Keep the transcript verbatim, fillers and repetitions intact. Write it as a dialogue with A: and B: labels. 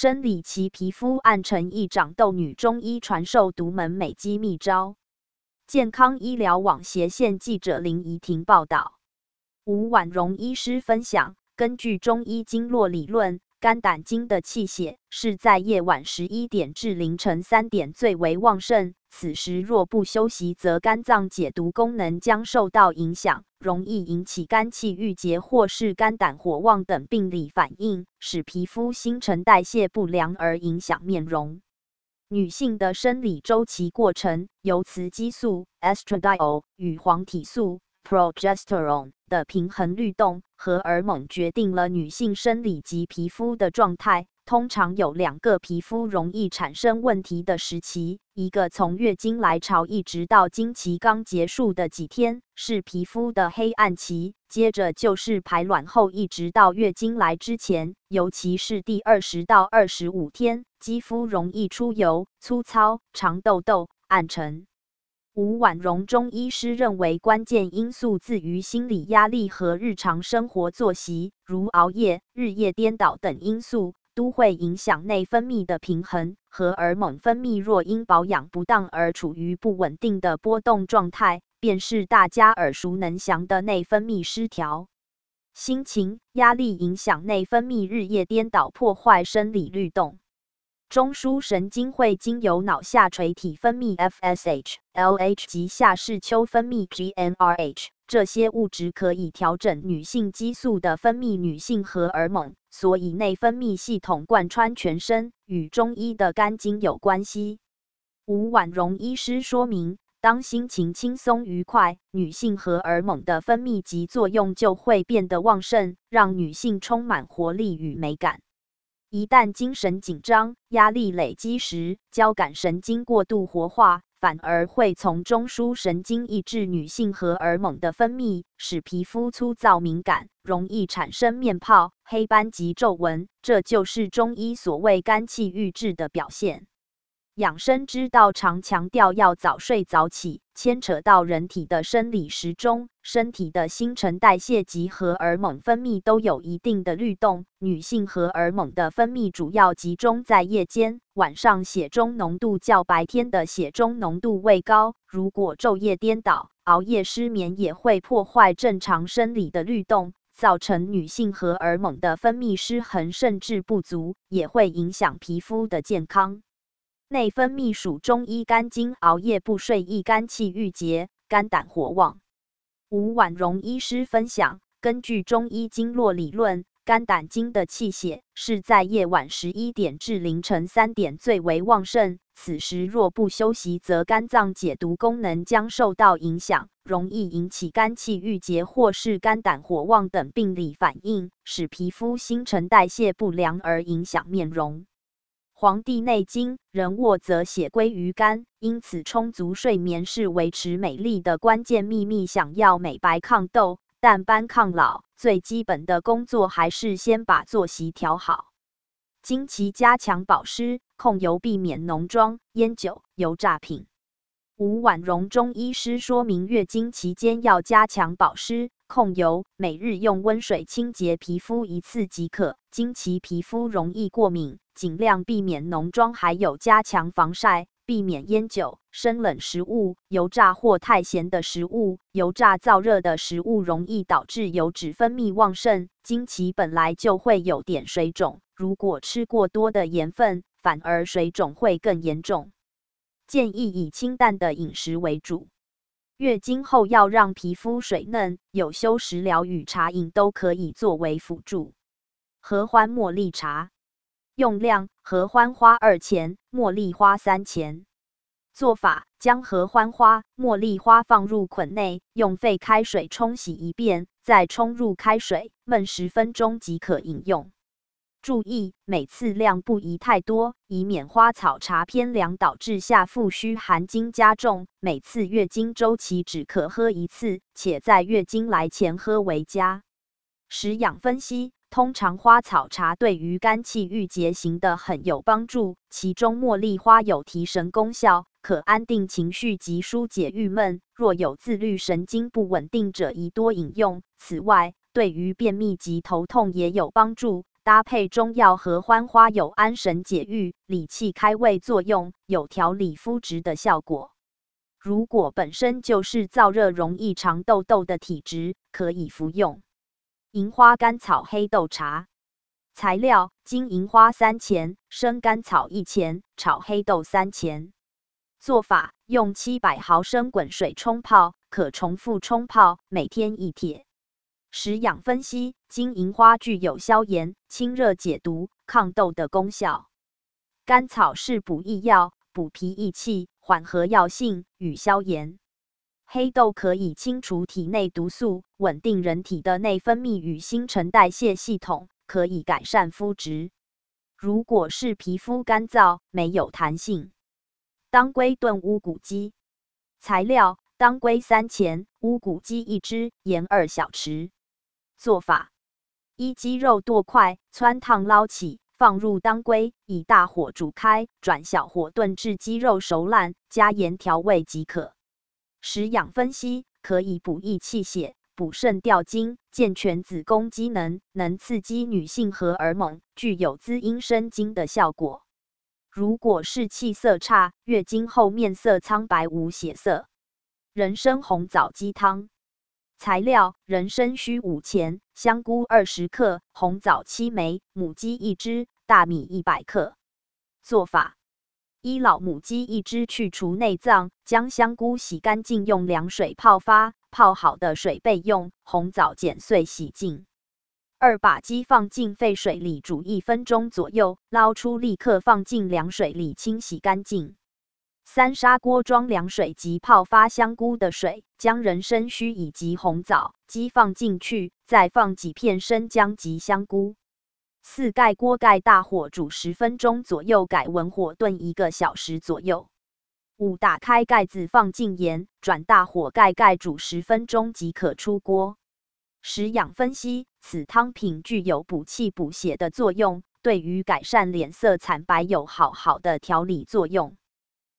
A: 生理期皮肤暗沉易长痘女中医传授独门美肌秘招。健康医疗网斜线记者林怡婷报道。吴婉容医师分享，根据中医经络理论，肝胆经的气血是在夜晚十一点至凌晨三点最为旺盛，此时若不休息，则肝脏解毒功能将受到影响，容易引起肝气郁结或是肝胆火旺等病理反应，使皮肤新陈代谢不良而影响面容。女性的生理周期过程由雌激素 estradiol 与黄体素 progesterone 的平衡律动，荷尔蒙决定了女性生理及皮肤的状态。通常有两个皮肤容易产生问题的时期，一个从月经来潮一直到经期刚结束的几天是皮肤的黑暗期，接着就是排卵后一直到月经来之前，尤其是第二十到二十五天，肌肤容易出油、粗糙、长痘痘、暗沉。吴婉容中医师认为，关键因素自于心理压力和日常生活作息，如熬夜、日夜颠倒等因素，都会影响内分泌的平衡。荷尔蒙分泌若因保养不当而处于不稳定的波动状态，便是大家耳熟能详的内分泌失调。心情、压力影响内分泌日夜颠倒，破坏生理律动。中枢神经会经由脑下垂体分泌 F S H、L H 及下视丘分泌 G n R H， 这些物质可以调整女性激素的分泌，女性荷尔蒙，所以内分泌系统贯穿全身，与中医的肝经有关系。吴婉容医师说明，当心情轻松愉快，女性荷尔蒙的分泌及作用就会变得旺盛，让女性充满活力与美感。一旦精神紧张、压力累积时，交感神经过度活化，反而会从中枢神经抑制女性荷尔蒙的分泌，使皮肤粗糙敏感，容易产生面泡、黑斑及皱纹，这就是中医所谓肝气郁滞的表现。养生之道常强调要早睡早起，牵扯到人体的生理时钟，身体的新陈代谢及荷尔蒙分泌都有一定的律动。女性荷尔蒙的分泌主要集中在夜间，晚上血中浓度较白天的血中浓度为高，如果昼夜颠倒，熬夜失眠也会破坏正常生理的律动，造成女性荷尔蒙的分泌失衡甚至不足，也会影响皮肤的健康。内分泌属中医肝经，熬夜不睡易肝气郁结，肝胆火旺。吴婉容医师分享，根据中医经络理论，肝胆经的气血是在夜晚十一点至凌晨三点最为旺盛，此时若不休息，则肝脏解毒功能将受到影响，容易引起肝气郁结或是肝胆火旺等病理反应，使皮肤新陈代谢不良而影响面容。黄帝内经，人卧则血归于肝，因此充足睡眠是维持美丽的关键秘密。想要美白抗痘、淡斑抗老，最基本的工作还是先把作息调好。经期加强保湿，控油，避免浓妆、烟酒、油炸品。吴婉容中医师说明，月经期间要加强保湿、控油，每日用温水清洁皮肤一次即可。经期皮肤容易过敏，尽量避免浓妆，还有加强防晒，避免烟酒、生冷食物、油炸或太咸的食物。油炸燥热的食物容易导致油脂分泌旺盛，经期本来就会有点水肿，如果吃过多的盐分，反而水肿会更严重。建议以清淡的饮食为主。月经后要让皮肤水嫩，有修食疗与茶饮都可以作为辅助。合欢茉莉茶用量：合欢花二钱，茉莉花三钱。做法：将合欢花、茉莉花放入捆内，用沸开水冲洗一遍，再冲入开水，焖十分钟即可饮用。注意，每次量不宜太多，以免花草茶偏凉导致下腹虚寒经加重。每次月经周期只可喝一次，且在月经来前喝为佳。食养分析：通常花草茶对于肝气郁结型的很有帮助，其中茉莉花有提神功效，可安定情绪及疏解郁闷。若有自律神经不稳定者，宜多饮用。此外，对于便秘及头痛也有帮助。 搭配中药合欢花有安神解郁、理气开胃作用，有调理肤质的效果。如果本身就是燥热容易长痘痘的体质，可以服用。银花甘草黑豆茶。材料：金银花三钱，生甘草一钱，炒黑豆三钱。做法：用七百毫升滚水冲泡，可重复冲泡，每天一帖。食养分析：金银花具有消炎、清热解毒、抗痘的功效。甘草是补益药，补脾益气，缓和药性与消炎。黑豆可以清除体内毒素，稳定人体的内分泌与新陈代谢系统，可以改善肤质。如果是皮肤干燥、没有弹性，当归炖乌骨鸡。材料：当归三钱，乌骨鸡一只，盐二小匙。做法：一、鸡肉剁块，汆烫捞起，放入当归，以大火煮开，转小火炖至鸡肉熟烂，加盐调味即可。食养分析：可以补益气血、补肾调经，健全子宫机能，能刺激女性荷尔蒙，具有滋阴生精的效果。如果是气色差、月经后面色苍白无血色，人参红枣鸡汤。材料：人参须五钱，香菇二十克，红枣七枚，母鸡一只，大米一百克。做法：一、老母鸡一只，去除内脏，将香菇洗干净，用凉水泡发，泡好的水备用，红枣剪碎洗净。二、把鸡放进沸水里煮一分钟左右，捞出立刻放进凉水里清洗干净。三、砂锅装凉水及泡发香菇的水，将人参须以及红枣、鸡放进去，再放几片生姜及香菇。四、盖锅盖大火煮十分钟左右，改文火炖一个小时左右。五、打开盖子放进盐，转大火盖盖煮十分钟即可出锅。食养分析：此汤品具有补气补血的作用，对于改善脸色惨白有好好的调理作用。